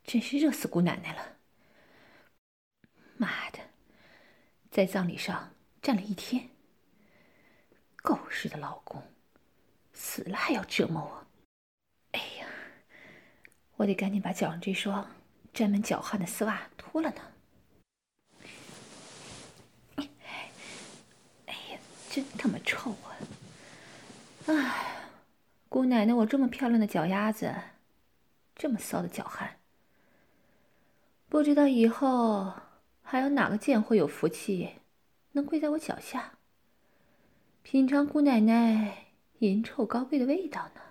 真是热死姑奶奶了！妈的，在葬礼上站了一天，狗日的老公，死了还要折磨我！哎呀，我得赶紧把脚上这双沾满脚汗的丝袜脱了呢。哎呀，真他妈臭啊！哎，姑奶奶，我这么漂亮的脚丫子，这么骚的脚汗，不知道以后还有哪个贱货有福气能跪在我脚下，品尝姑奶奶银臭高贵的味道呢？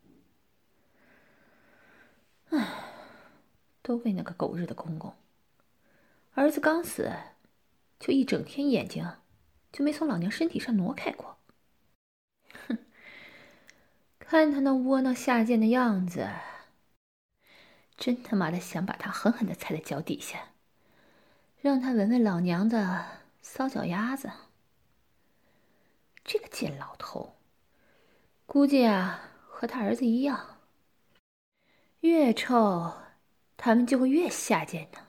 唉，都为那个狗日的公公，儿子刚死，就一整天眼睛就没从老娘身体上挪开过。哼，看他那窝囊下贱的样子，真他妈的想把他狠狠地踩在脚底下，让他闻闻老娘的骚脚丫子。这个贱老头，估计啊和他儿子一样，越臭他们就会越下贱呢。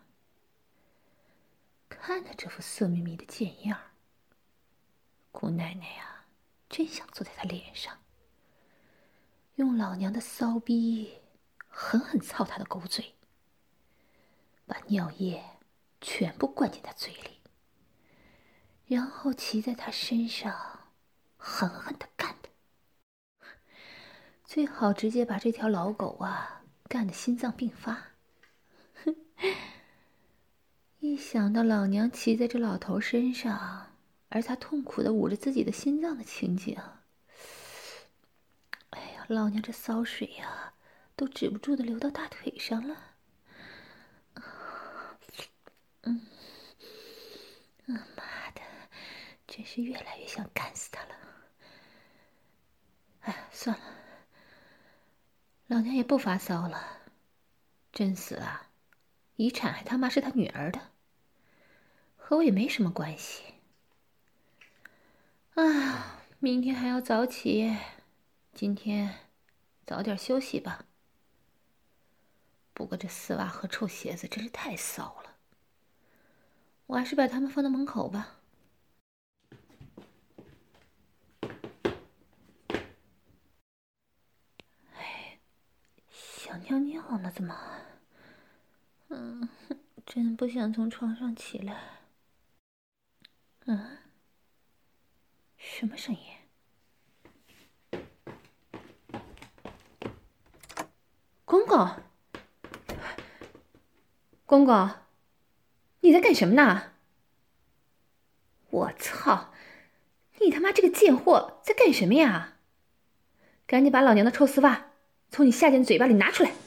看他这副色眯眯的贱样，姑奶奶呀，真想坐在他脸上，用老娘的骚逼狠狠操他的狗嘴，把尿液全部灌进他嘴里，然后骑在他身上狠狠地干他。最好直接把这条老狗啊干得心脏病发。一想到老娘骑在这老头身上，而他痛苦地捂着自己的心脏的情景，哎呀，老娘这骚水呀，都止不住地流到大腿上了。妈的，真是越来越想干死他了。哎，算了，老娘也不发骚了。真死了，遗产还他妈是他女儿的，和我也没什么关系。啊，明天还要早起，今天早点休息吧。不过这丝袜和臭鞋子真是太骚了，我还是把它们放到门口吧。哎，想尿尿呢，怎么？真不想从床上起来。什么声音？公公，公公，你在干什么呢？我操！你他妈这个贱货在干什么呀？赶紧把老娘的臭丝袜从你下贱的嘴巴里拿出来！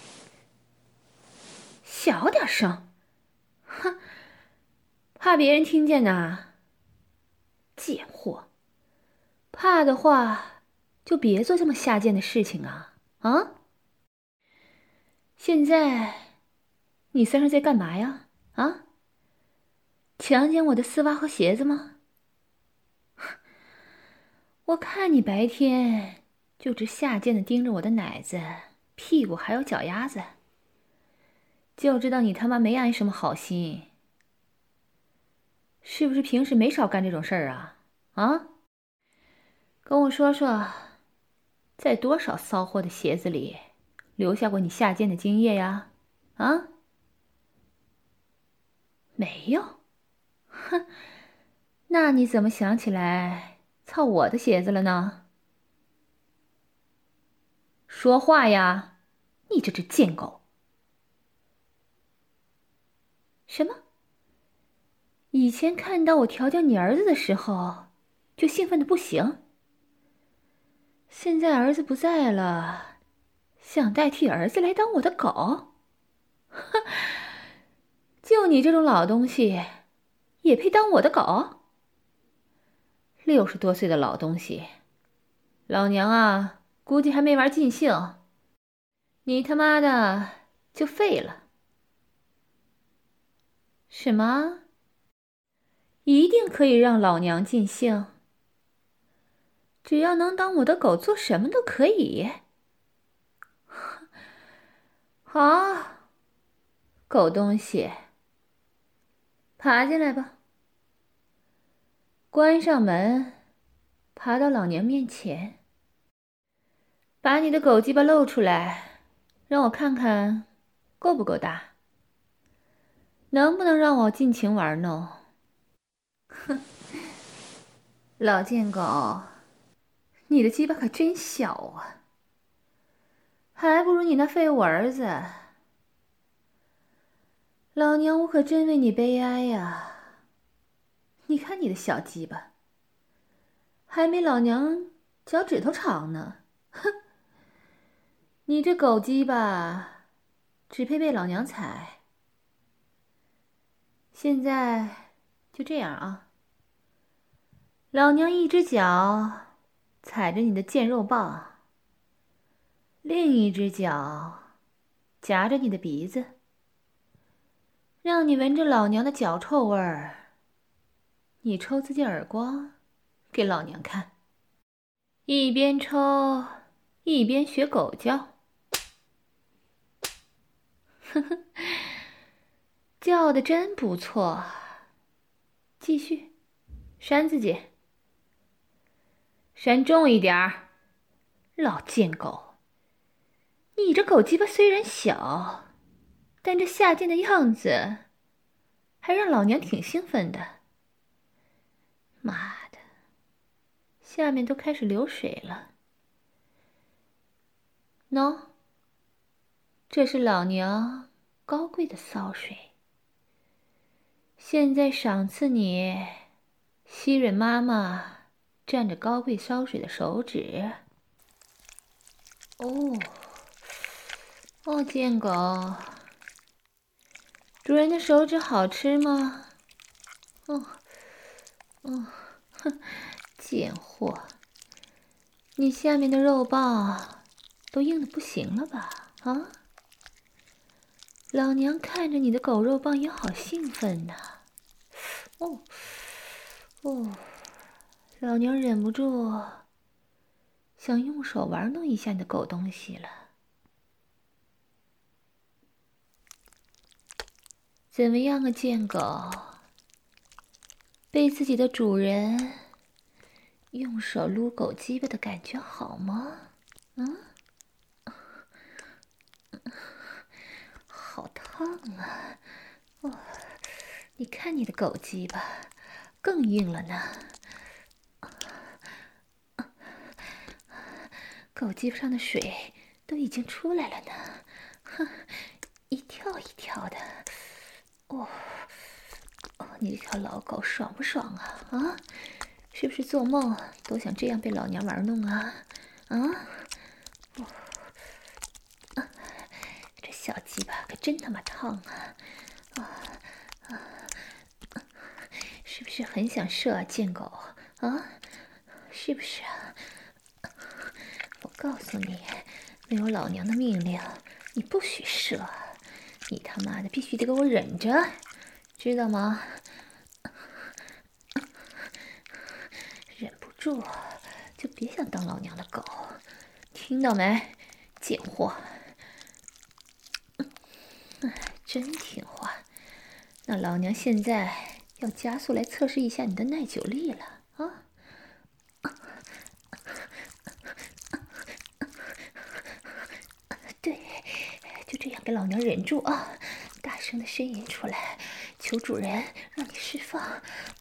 小点声，哼，怕别人听见呢？贱货，怕的话就别做这么下贱的事情啊！啊！现在你算是在干嘛呀？啊？强奸我的丝袜和鞋子吗？我看你白天就只下贱的盯着我的奶子、屁股还有脚丫子，就知道你他妈没安什么好心。是不是平时没少干这种事儿啊？啊？跟我说说，在多少骚货的鞋子里留下过你下贱的精液呀？啊？没有？哼，那你怎么想起来操我的鞋子了呢？说话呀，你这只贱狗！什么？以前看到我调教你儿子的时候，就兴奋的不行。现在儿子不在了，想代替儿子来当我的狗？哼，就你这种老东西，也配当我的狗？60多岁的老东西，老娘啊，估计还没玩尽兴，你他妈的就废了。什么？一定可以让老娘尽兴？只要能当我的狗，做什么都可以。好， 狗东西，爬进来吧。关上门，爬到老娘面前，把你的狗鸡巴露出来，让我看看够不够大，能不能让我尽情玩弄。哼，老贱狗，你的鸡巴可真小啊，还不如你那废物儿子。老娘我可真为你悲哀呀！你看你的小鸡巴，还没老娘脚趾头长呢。哼，你这狗鸡巴，只配被老娘踩。现在就这样啊，老娘一只脚踩着你的贱肉棒，另一只脚夹着你的鼻子，让你闻着老娘的脚臭味儿。你抽自己耳光给老娘看，一边抽一边学狗叫。呵呵，叫得真不错。继续扇自己，扇重一点儿。老贱狗，你这狗鸡巴虽然小，但这下贱的样子还让老娘挺兴奋的。妈的，下面都开始流水了。喏，这是老娘高贵的骚水，现在赏赐你吸吮妈妈蘸着高贵骚水的手指。哦，贱狗，主人的手指好吃吗？哼，贱货，你下面的肉棒都硬得不行了吧？啊，老娘看着你的狗肉棒也好兴奋呐。老娘忍不住想用手玩弄一下你的狗东西了。怎么样啊，贱狗？被自己的主人用手撸狗鸡巴的感觉好吗？好烫啊！你看你的狗鸡巴更硬了呢。狗鸡巴上的水都已经出来了呢，一跳一跳的。你这条老狗爽不爽啊？啊，是不是做梦都想这样被老娘玩弄啊？这小鸡巴可真他妈烫啊！是不是很想射啊，贱狗啊？是不是啊？我告诉你，没有老娘的命令，你不许射，你他妈的必须得给我忍着，知道吗？忍不住就别想当老娘的狗，听到没，贱货？真听话。那老娘现在要加速来测试一下你的耐久力了啊！对，就这样给老娘忍住啊！大声的呻吟出来，求主人让你释放。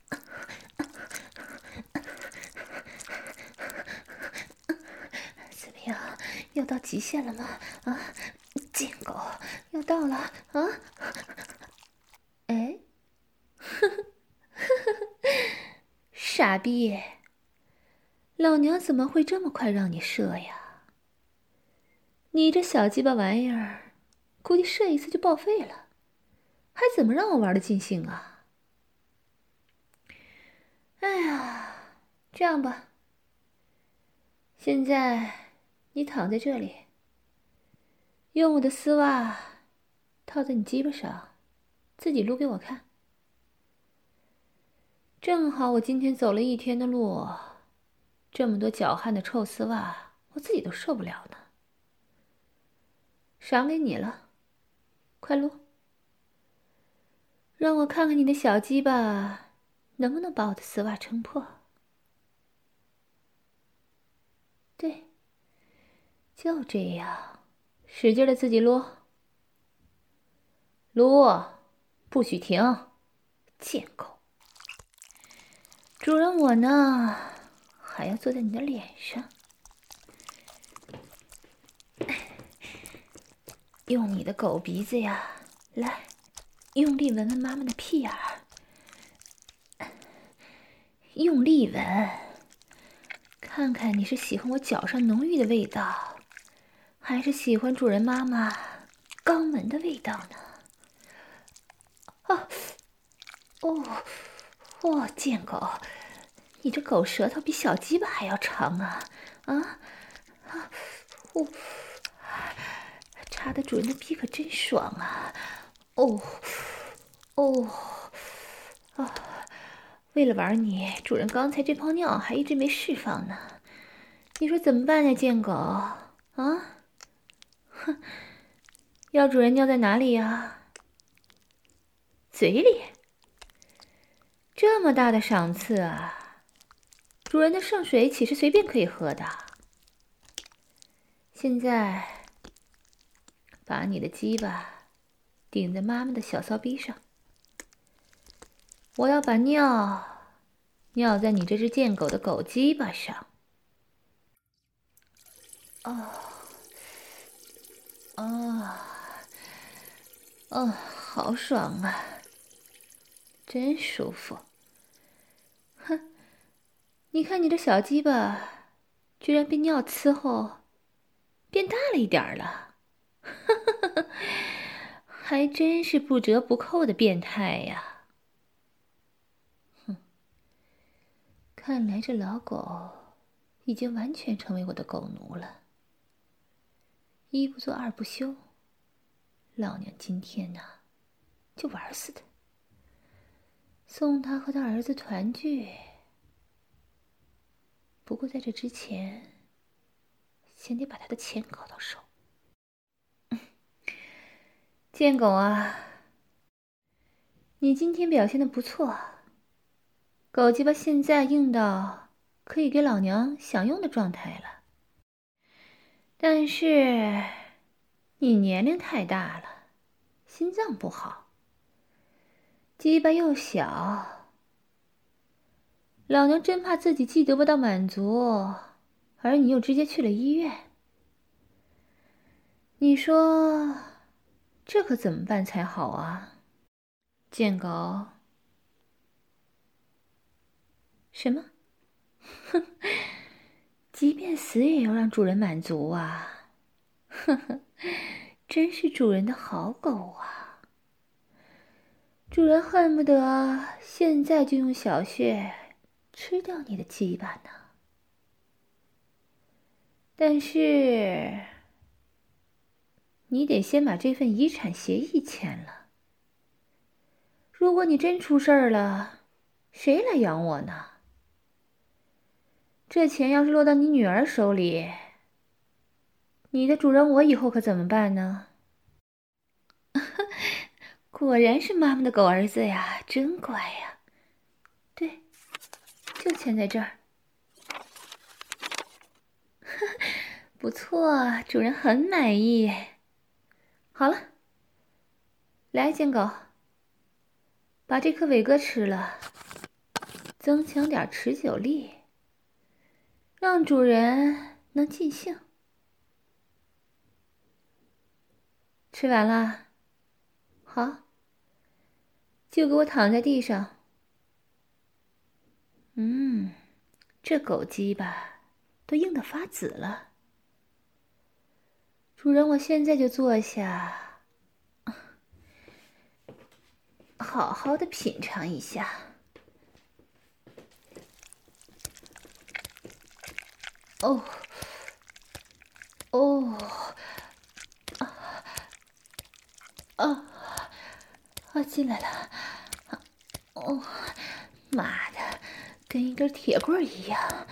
怎么样，要到极限了吗？啊，贱狗，要到了啊！哎，傻逼，老娘怎么会这么快让你射呀？你这小鸡巴玩意儿，估计射一次就报废了，还怎么让我玩得尽兴啊？哎呀，这样吧，现在你躺在这里，用我的丝袜套在你鸡巴上，自己撸给我看。正好我今天走了一天的路，这么多脚汗的臭丝袜，我自己都受不了呢。赏给你了，快撸！ 让我看看你的小鸡巴能不能把我的丝袜撑破。对，就这样，使劲的自己撸，撸，不许停，贱狗！主人我呢，还要坐在你的脸上，用你的狗鼻子呀，来，用力闻闻妈妈的屁眼儿，用力闻，看看你是喜欢我脚上浓郁的味道，还是喜欢主人妈妈肛门的味道呢？啊，哦，贱狗，你这狗舌头比小鸡巴还要长啊！插的主人的逼可真爽啊！为了玩你，主人刚才这泡尿还一直没释放呢。你说怎么办呀，贱狗？啊？哼，要主人尿在哪里呀？嘴里？这么大的赏赐啊！主人的圣水岂是随便可以喝的？现在，把你的鸡巴顶在妈妈的小骚逼上，我要把尿在你这只贱狗的狗鸡巴上。好爽啊，真舒服。哼，你看你这小鸡巴，居然被尿伺候变大了一点了，还真是不折不扣的变态呀！哼，看来这老狗已经完全成为我的狗奴了。一不做二不休，老娘今天呢，就玩死他，送他和他儿子团聚。不过在这之前，先得把他的钱搞到手。贱狗啊，你今天表现得不错，狗鸡巴现在硬到可以给老娘享用的状态了。但是你年龄太大了，心脏不好，鸡巴又小，老娘真怕自己既得不到满足，而你又直接去了医院。你说这可怎么办才好啊，贱狗？什么？哼，即便死也要让主人满足啊！呵呵，真是主人的好狗啊！主人恨不得现在就用小穴吃掉你的鸡巴呢。但是你得先把这份遗产协议签了。如果你真出事儿了，谁来养我呢？这钱要是落到你女儿手里，你的主人我以后可怎么办呢？果然是妈妈的狗儿子呀，真乖呀。对，就签在这儿。不错，主人很满意。好了，来，贱狗，把这颗伟哥吃了，增强点持久力，让主人能尽兴。吃完了，好，就给我躺在地上。这狗鸡巴都硬得发紫了。主人，我现在就坐下，好好的品尝一下。哦，进来了。妈的，跟一根铁棍一样。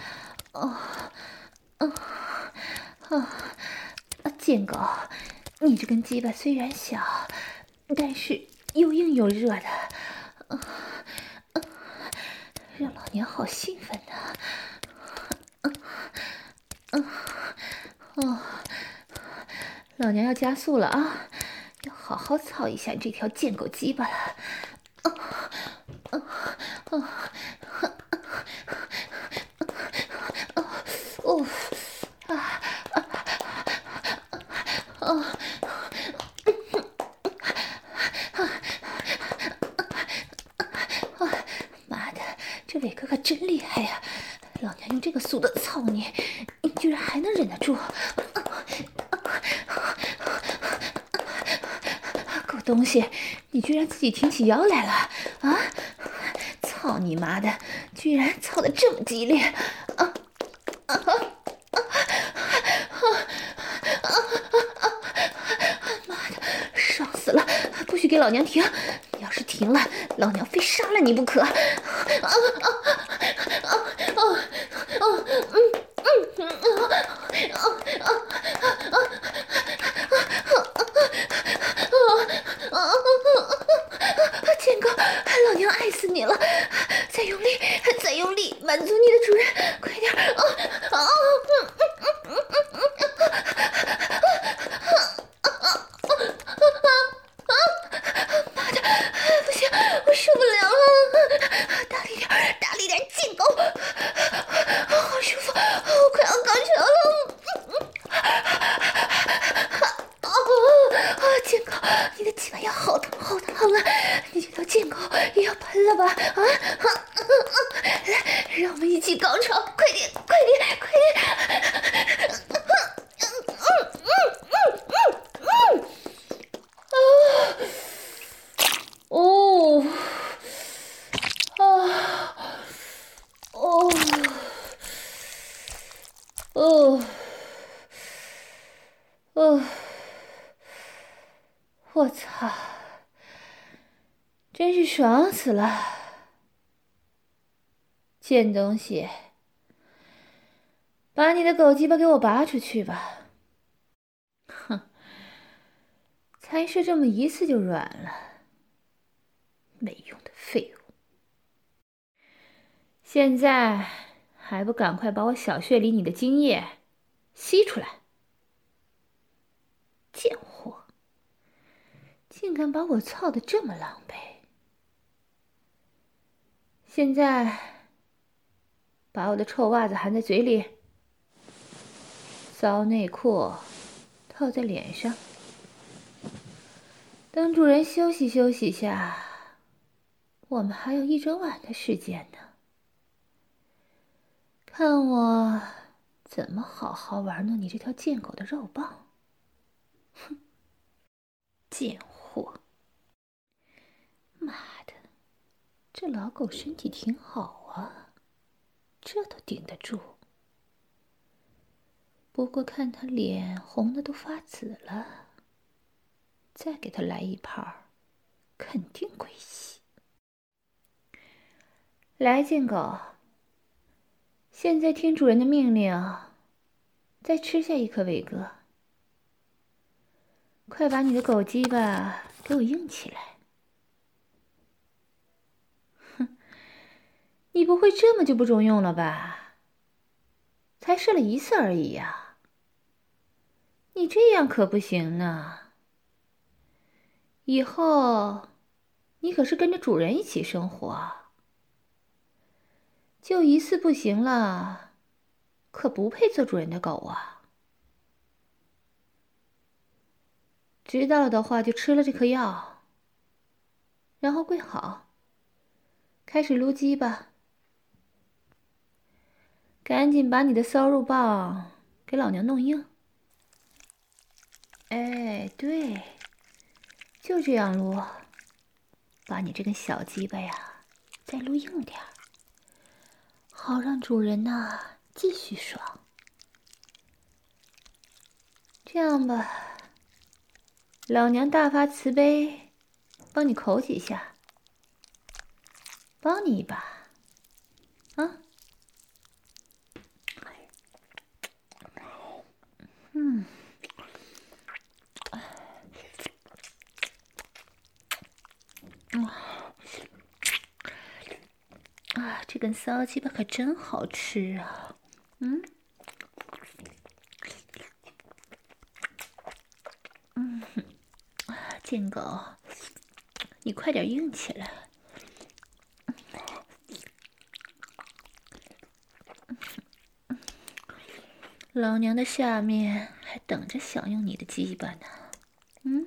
贱狗，你这根鸡巴虽然小，但是又硬又热的，让老娘好兴奋呐！老娘要加速了啊！要好好操一下你这条贱狗鸡巴了！妈的，这伟哥可真厉害呀！老娘用这个速度操你，你居然还能忍得住！狗东西，你居然自己挺起腰来了啊！操你妈的，居然操得这么激烈！妈的，爽死了！不许给老娘停！你要是停了，老娘非杀了你不可！剑哥，老娘爱死你了！再用力，再用力，满足你的主人，快点！妈的，不行，我受不了了！大力点，大力点，贱狗！好舒服，我快要高潮了！贱狗，你的鸡巴要好疼好疼啊！你这条贱狗也要喷了吧？来，让我们一起高潮！快点，快点，快点！我操！真是爽死了！贱东西，把你的狗鸡巴给我拔出去吧！哼，才是这么一次就软了，没用的废物！现在还不赶快把我小穴里你的精液吸出来！贱货，竟敢把我操得这么狼狈！现在，把我的臭袜子含在嘴里，骚内裤套在脸上，等主人休息休息下，我们还有一整晚的时间呢。看我怎么好好玩弄你这条贱狗的肉棒！哼，贱货！妈的，这老狗身体挺好啊，这都顶得住。不过看他脸红的都发紫了，再给他来一炮，肯定归西。来，贱狗，现在听主人的命令，再吃下一颗伟哥。快把你的狗鸡巴给我硬起来！哼，你不会这么就不中用了吧？才试了一次而已呀，你这样可不行呢。以后你可是跟着主人一起生活，就一次不行了，可不配做主人的狗啊！知道了的话，就吃了这颗药，然后跪好，开始撸鸡吧。赶紧把你的骚肉棒给老娘弄硬！哎，对，就这样撸，把你这根小鸡巴呀再撸硬点儿，好让主人呐继续爽。这样吧，老娘大发慈悲，帮你口几下，帮你一把，啊？嗯。 这根骚鸡巴可真好吃啊！贱狗，你快点硬起来！老娘的下面还等着享用你的鸡巴呢。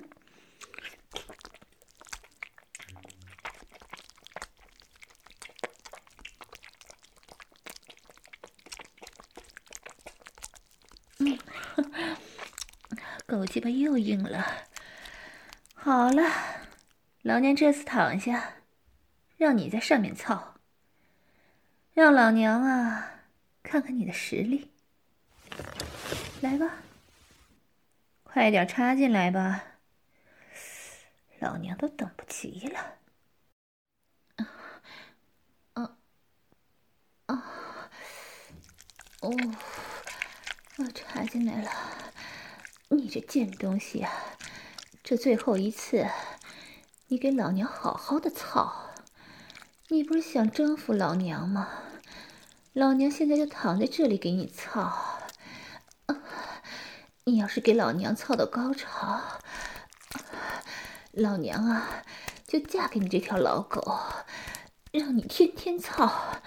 狗鸡巴又硬了。好了，老娘这次躺下，让你在上面操，让老娘啊看看你的实力。来吧，快点插进来吧，老娘都等不及了。我插进来了。你这贱东西啊，这最后一次，你给老娘好好的操！你不是想征服老娘吗？老娘现在就躺在这里给你操。你要是给老娘操到高潮，老娘啊就嫁给你这条老狗，让你天天操。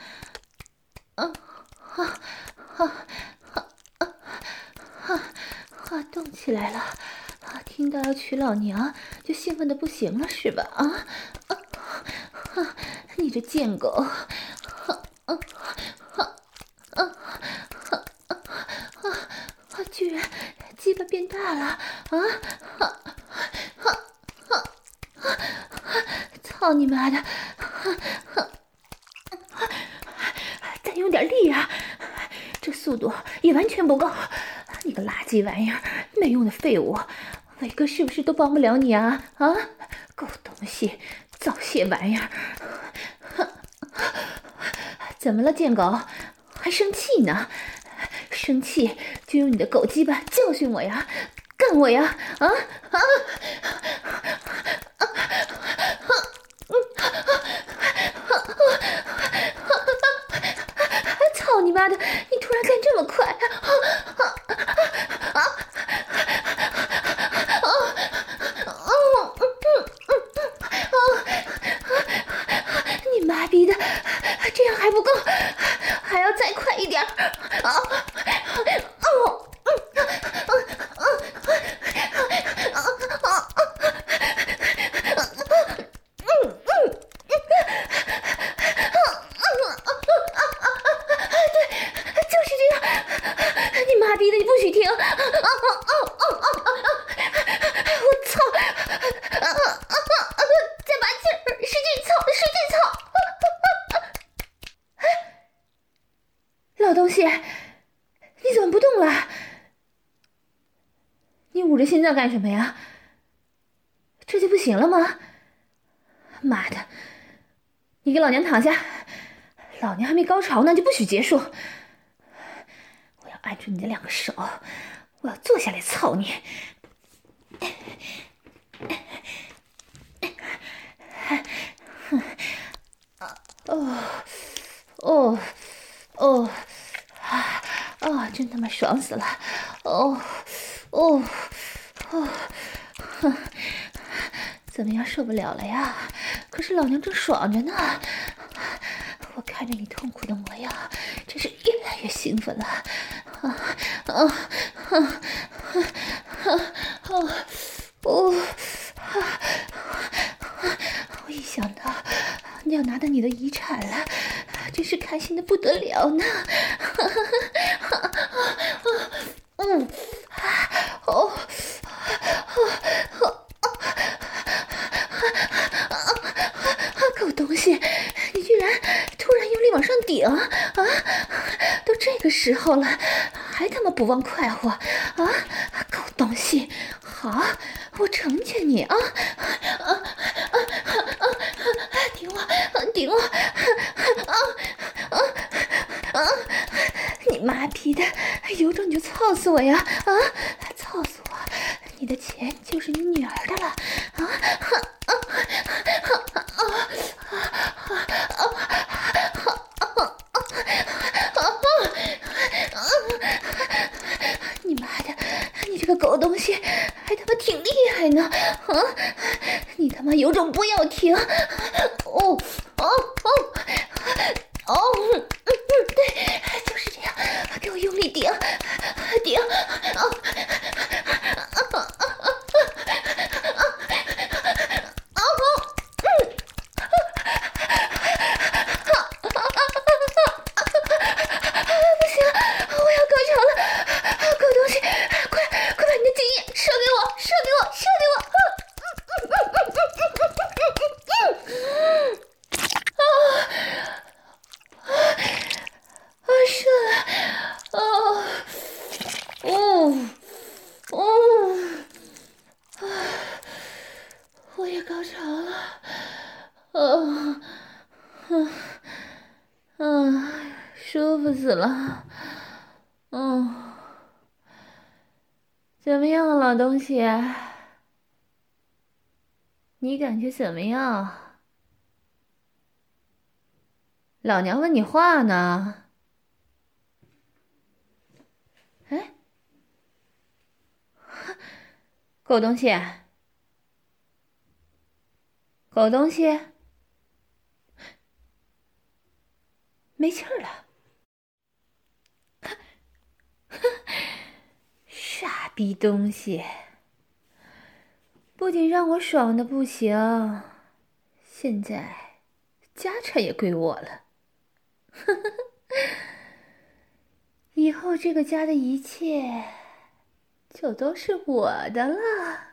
动起来了，听到要娶老娘就兴奋的不行了是吧？你这贱狗！居然鸡巴变大了操你妈的！再用点力啊！这速度也完全不够。你个垃圾玩意儿，没用的废物！伟哥是不是都帮不了你啊？狗东西，早泄玩意儿！怎么了，贱狗？还生气呢？生气就用你的狗鸡巴教训我呀，干我呀！操你妈的！你突然干这么快！你妈逼的，这样还不够，还要再快一点！老东西，你怎么不动了？你捂着心脏干什么呀？这就不行了吗？妈的，你给老娘躺下，老娘还没高潮呢，就不许结束。我要按住你的2个手，我要坐下来操你。真他妈爽死了！怎么样，受不了了呀？可是老娘正爽着呢。我看着你痛苦的模样，真是越来越兴奋了。我一想到要拿到你的遗产了，真是开心的不得了呢。狗东西，你居然突然用力往上顶都这个时候了，还他妈不忘快活狗东西，好，我成全你顶我你妈逼的，有种你就操死我呀操死我，你的钱就是你女儿的了还他妈挺厉害呢！啊，你他妈有种不要停！哦哦哦哦，对，就是这样，给我用力顶，顶！不行，我要高潮了！狗东西，快把你的精液射给我，射给我，射给我！射了！我也高潮了！舒服死了！怎么样，老东西？你感觉怎么样？老娘问你话呢。哎，狗东西，狗东西，没气儿了。傻逼东西，不仅让我爽的不行，现在家产也归我了。以后这个家的一切就都是我的了。